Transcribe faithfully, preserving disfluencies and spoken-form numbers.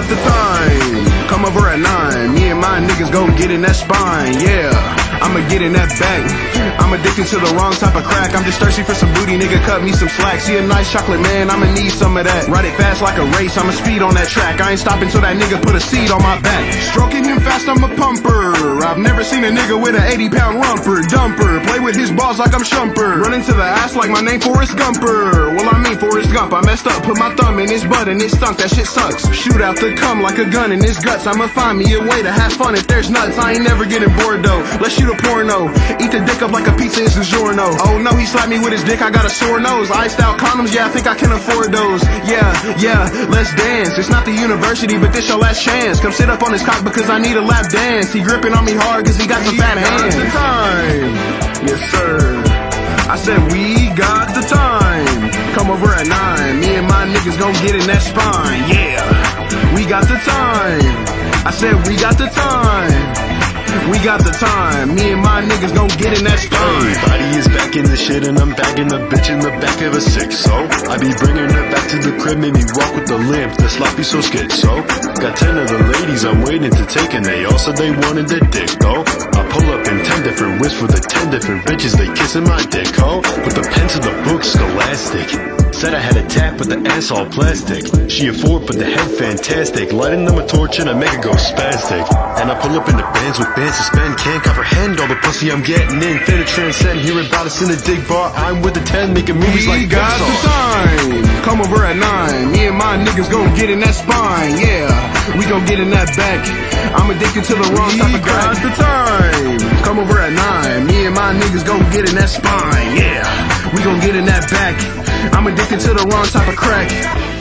got the time. Come over at nine, me and my niggas gon' get in that spine, yeah. I'ma get in that back. I'm addicted to the wrong type of crack. I'm just thirsty for some booty, nigga, cut me some slack. See a nice chocolate, man, I'ma need some of that. Ride it fast like a race, I'ma speed on that track. I ain't stopping till that nigga put a seat on my back. Stroking him fast, I'm a pumper. I've never seen a nigga with an eighty pound rumper. Dumper, play with his balls like I'm Shumper. Run into the ass like my name Forrest Gumper. Well, I mean Forrest Gump, I messed up. Put my thumb in his butt and it stunk, that shit sucks. Shoot out the cum like a gun in his guts. I'ma find me a way to have fun if there's nuts. I ain't never getting bored though. Let's shoot a porno. Eat the dick up like a pizza is DiGiorno. Oh no, he slapped me with his dick, I got a sore nose. Iced out condoms, yeah, I think I can afford those. Yeah, yeah, let's dance. It's not the university, but this your last chance. Come sit up on his cock because I need a lap dance. He gripping on me hard cause he got some fat hands. The time, yes sir. I said we got the time. Come over at nine, me and my niggas gon' get in that spine. Yeah, we got the time. I said we got the time. We got the time, me and my niggas gon' get in that spine. Everybody is back in the shit and I'm bagging the bitch in the back of a six. So I be bringing her back to the crib, made me walk with the limp, the sloppy so schizo. Got ten of the ladies I'm waiting to take and they all said they wanted their dick though. I pull up in ten different whips for the ten different bitches, they kissing my dick, ho. Put the pen to the book, scholastic. Said I had a tap, but the ass all plastic. She a four, but the head fantastic. Lighting them a torch and I make her go spastic. And I pull up in the bands with bands to spend. Can't comprehend all the pussy I'm getting in. Finna transcend, hearing about us in the dig bar. I'm with the ten, making movies we like We got the time. Come over at nine. Me and my niggas gon' get in that spine. Yeah, we gon' get in that back. I'm addicted to the wrong we type of crack. We got the time. Come over at nine. Me and my niggas gon' get in that spine. Yeah, we gon' get in that back. I'm addicted to the wrong type of crack.